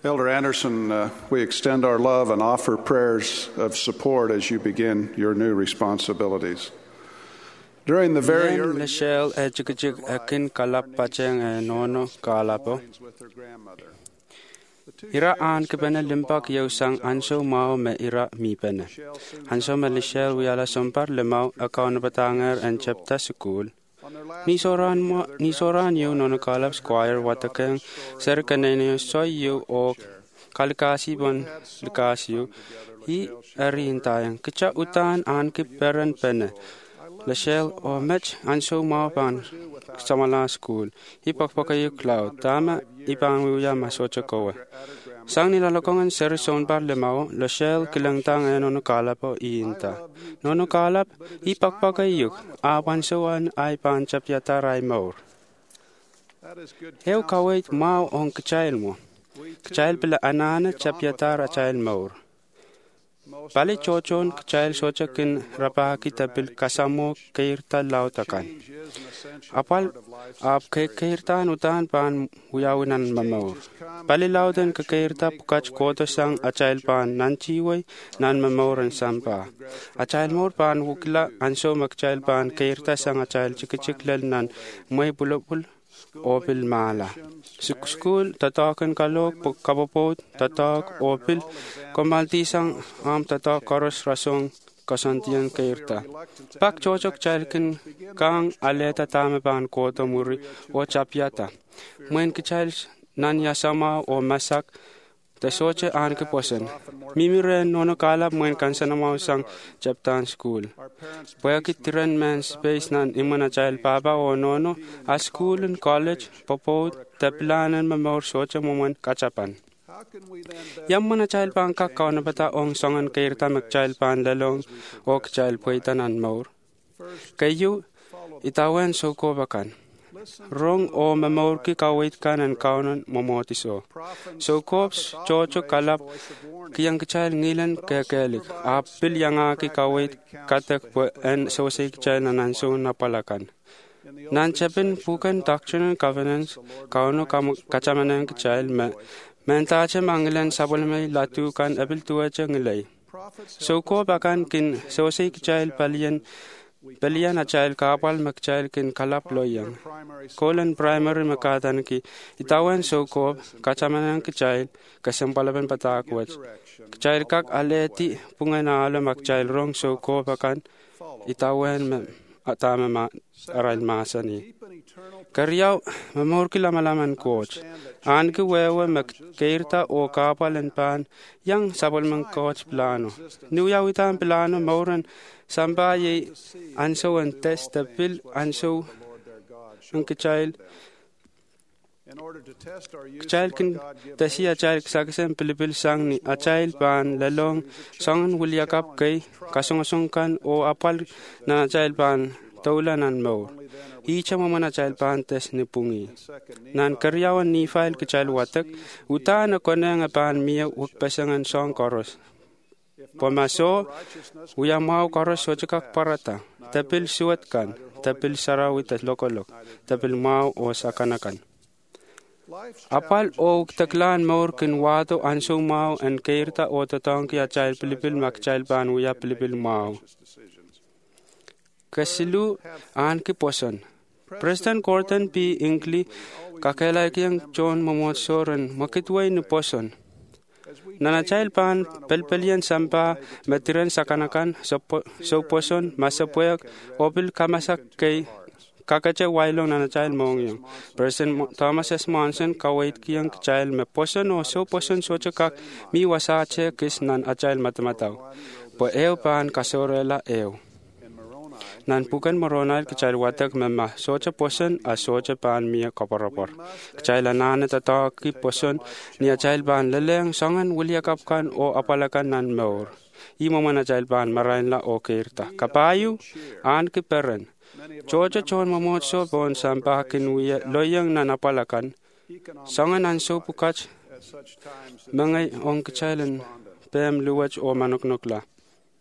Elder Anderson, we extend our love and offer prayers of support as you begin your new responsibilities. During the very early years of her life, with her grandmother. Ira an kebena limpak yau sang anso mau me ira mi pene. Anso me lishel wiala sompar lemau akaun batanger en chapta school. Ni soran yau nono kalap squire watakeng ser kanene soy yau o kalikasi bon likasiu. Hi erin tayang kecha utan an kiperen pene. Lishel o mech anso mau pan samala school. Hi pakpakayu cloud tama ipang wiya masocha kowe. Sang nila lokongan ser sonpar lemao, Lashel kilangtang nono kalap o iinta. Nono kalap, ipakpakayuk, awan sawan ay panchap yata ray maur. Heu kawait mau on kachail mo. Kachail pila anana chap yata rachail maur. Pali chochon kachail sochakin rapaki tapil kasamo kairta lautakan. Apal ap kairtan utan pan huyawinan mamaur. Pali lautan kairta pukach koto sang achail pan nanchiway nan mamauran sampa. Achail maur pan wukila anso makchail pan kairta sang achail chikichiklel nan may bulapul opil mala. School tatakan kalok kapopot tatak opil komaltisang am tatak koros rasong kasantian kairta. Pak chochok chalkin kang aleta tame pan koto muri o chapyata. Muen kichal nan yasama o masak te soche an kiposen. Mimire nono kalap muen kansanamaw sang chaptan school. Pwakit tiran man space nan imana child papa o nono a school and college popot te planan mamor soche momon kachapan. Yamana child pan kakao bata ong songan kairta mak child pan lalong ok child pwaitan an maur. Kayu itawan so kobakan. Rong o mamor ki kawait kan an kaunan momotiso. So kops chocho kalap kiyang kichal ngilan kekelik. Apil yang ki kawait katak po en sosay kichal nananso napalakan. Nanchapin pukan doctrinal covenants kauno kachamanan kichal mentache mangilan sabulmay latu kan abil tuwacha ngilay. So ko bakan kin sosay kichal palian achail kapal makchail kin kalap loyang. Kolan primary makatan ki itawan so ko kachamanan kichal kasampalaban patakwach. Kichal kak aleti punganalo makchail rong so ko bakan itawan atama aral masani. Karyaw mamor ki lamalaman coach. An ki wewe magkairta o kapalan pan yang sabol coach plano. Nuyawitan plano mauran sambaye anso an test the bill anso ang child kin tasi a child saksen pilipil sang ni a child pan lalong sangan wulyakap kay kasongasongkan o apal na child pan taulanan mo. Icha mamana child pan test ni pungi. Nan karyawan ni file ki child watak uta na konang pan miya ukpasangan song koros. Pamaso uyamaw koros sochakak parata. Tapil suwatkan, tapil sarawit at lokolok, tapil maw o sakanakan. Apal o taklan maur kinwato anso maw and kairta o tatangki a child pilipil mak child pan uya pilipil maw. Kasilu an ki poson. President Gordon P. Inkley kakelay kiyang John Momotsoran makitway ni poson. Nanachayil pan pelpelian sampa matiran sakanakan so poson masapuyak opil kamasak kay kakacha wailong nanachayil mongyong. President Thomas S. Monson kawait kiyang chayil me poson o so poson so chakak mi wasache kis nan achayil matamataw. Po eo pan kasorela eo. Nan pukan moronal kachayil watak mema socha poson a socha pan miya kaparapor. Kachayil anana tataki poson ni achayil pan laleng sangan wulyakapkan o apalakan nan maur. Imo man achayil pan marain la o kirta. Kapayu an kiperen. Chocha chon mamotso bon sampah kinuya loyang nan apalakan. Sangan an so pukach mangay ong kachayilan pem luwach o manoknokla.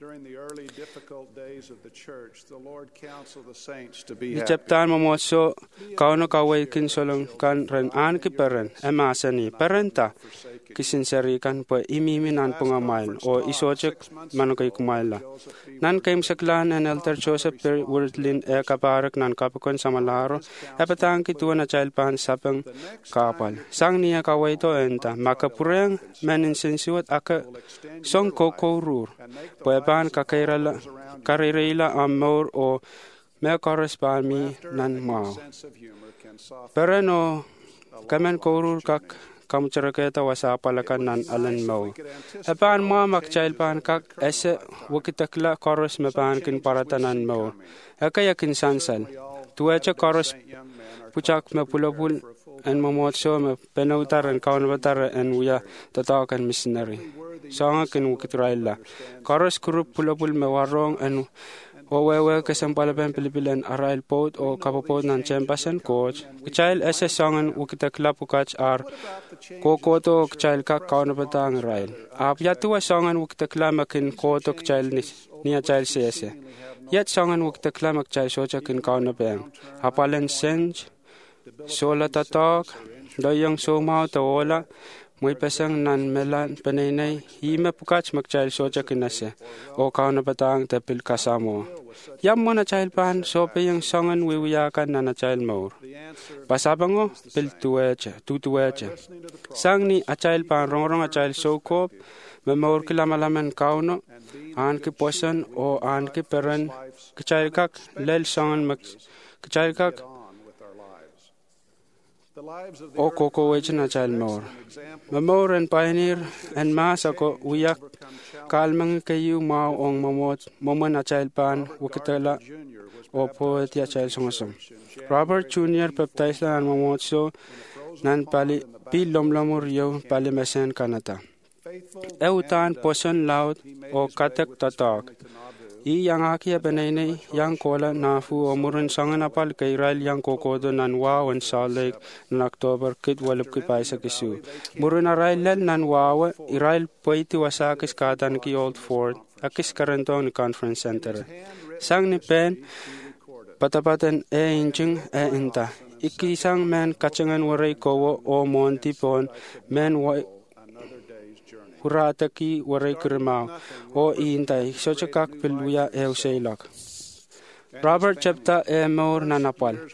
During the early difficult days of the church, the Lord counseled the saints to be Ni happy. chaptaan mamotso kauno kawai kin solong kan ren an ki peren emasani perenta kisinseri kan po imiminan pungamail o isojek manukay kumaila. Nan kaim saklan en Elder Joseph Per Wordlin e kaparak nan kapakon samalaro epatang kituan na chailpan sapang kapal. Sang niya kawai to enta makapureng meninsensuat aka song kokourur. Poepan karirila amor o me correspami nan mao. Pereno kamen kourur kak kamucharaketa wasapalakan nan alan mao. Epan mo makchailpan kak ese wakitakla koros mepan kin paratanan mao. Ekayakin sansal. Tuecha koros puchak me pulapul en mamotso me penautar en kaunavatar en uya tatakan missionary. Sanga kin wakitraila. Koros kurup pulapul me warong en owewe kesampalapan pilipilan arail pot o kapapot ng chempasan coach. Kchail ese sangan wakitakla pukach ar kokoto kchail kak kaunapatang rail. Apyatuwa sangan wakitakla makin koto kchail niya chail sese. Yet sangan wakitakla makchail socha kin kaunapang. Apalen senj, sola tatak, doyang somao tawola, muy pesang nan melan penenay, hime pukach makchail socha kinase, o kaunapatang tepil kasamo. Yam mo na chail pan, sope yung sangan wiwiyakan na chail maur. Pasabango, pil tutueche. Sang ni a chail pan rongrong a chail sokop, me maur kilamalaman kauno, an ki posan o an ki peren, kichail kak, lel sangan kichail kak, o koko wech na child more. Mamor and pioneer and mass ako uyak kalmang kayu mao ong momon na child pan wakitala o poet ya child songasong. Robert Jr. baptized na mamotso nan pali pilomlamur yaw pali mesen kanata. Eutan poson laut o katak tatak. Yang akia benene yang kola nafu o murun sangan apal kay Israel yang kokodo nan wawan sa lake nan October kit walap kipaisa kisu. Murun Israel nan wawa Israel poiti wasakis katan ki Old Fort akis karentong ni Conference Center. Sang ni pen patapatan inching inta. Ikisang men kachangan waray kowo o monti pon men Hurataki waray kurmao o iintay sochakak piluya eusailak. Robert chapta maur nanapal.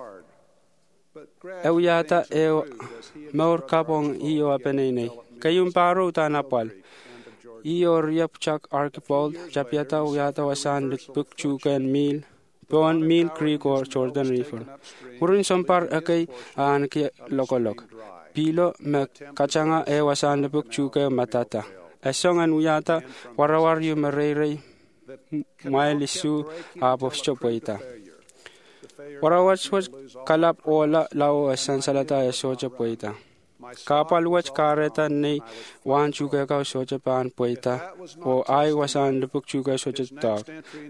Euyata maur kapong iyo apenene. Kayong paro tanapal. Iyo riapchak archipald chapyata uyata wasan litbuk chukan mil. Pon Mill Creek or Jordan River. Murun sampar akay ki lokolok. Pilo me kachanga wasan lepuk chuka matata. Esongan uyata warawar yu merere mailisu apos chopoita. Warawar swat kalap ola lao asan salata socha poita. Kapal wach kareta ni wan chuka ka socha pan poita o ay wasan lepuk chuka socha tak.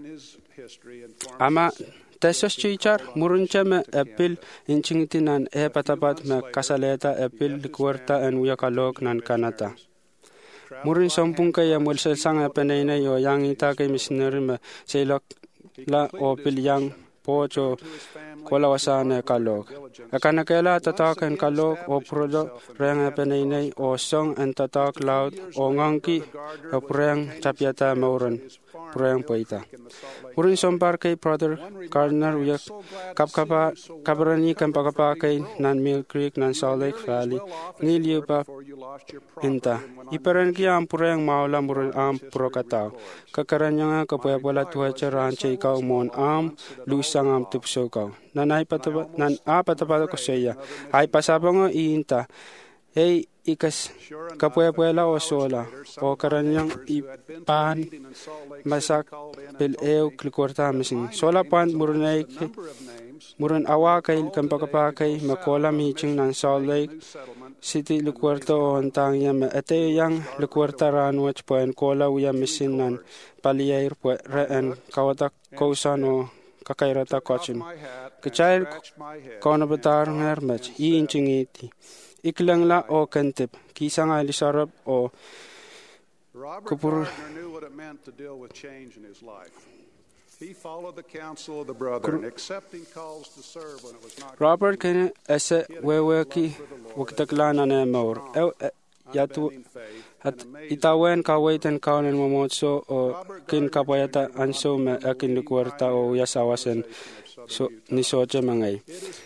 Ama Tesos chichar muruncha me epil inchingitinan patapat me kasaleta epil likuerta en uyakalok nan kanata. Murin sompung kaya mulsel sang epenene yo yang ita kay missionary me selok la opil yang pocho kolawasane kalok. Akanakela tatak en kalok o prodo reng epenene o song en tatak laut o ngangki o preng chapyata mauren. Prayang poita. Urin sompar kay Brother Gardner uyak kabarani kan pagapakay nan Mill Creek nan Salt Lake Valley ngiliyo pa inta. Iparan kaya ang purayang maula murul am prokataw. Kakaranya nga kapayapala tuhacha rancha ikaw mon am lusang am tupso kaw. Nan apatapada ko siya. Ay pasabang iinta. Hey, ikas kapuela o sola o karanyang ipan masak pil klikorta mising sola pan murun awa kay kampakapakay makola miching nan Salt Lake City likwarta o antang yam ate yang likwarta ranwach po en kola uya misin nan paliair po reen kawatak kausan o kakairata kochin kachayl konabatar ngermach iinching iti Iklang la o kantip, kisang alisarap o Robert Gardner knew what it meant to deal with change in his life. He followed the counsel of the brethren, accepting calls to serve when it was not Robert ken ese weweki waktaklana ne maur. Yatu at itawen kawaiten kaunen momotso o kin kapayata anso me akin lukwarta o yasawasen so ni soje mangai.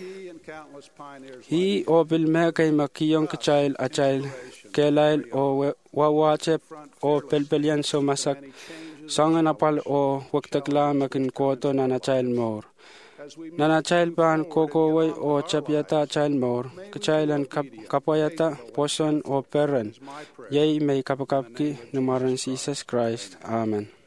He o bil me kay makiyong kachail achail kelail o wawache o pelpelian so masak sangan apal o waktakla makin koto na chail more. Nana child ban kokoway o chapiata child more, kachailan kapayata poson o peren. Yay may kapakapki numaran Jesus Christ. Amen.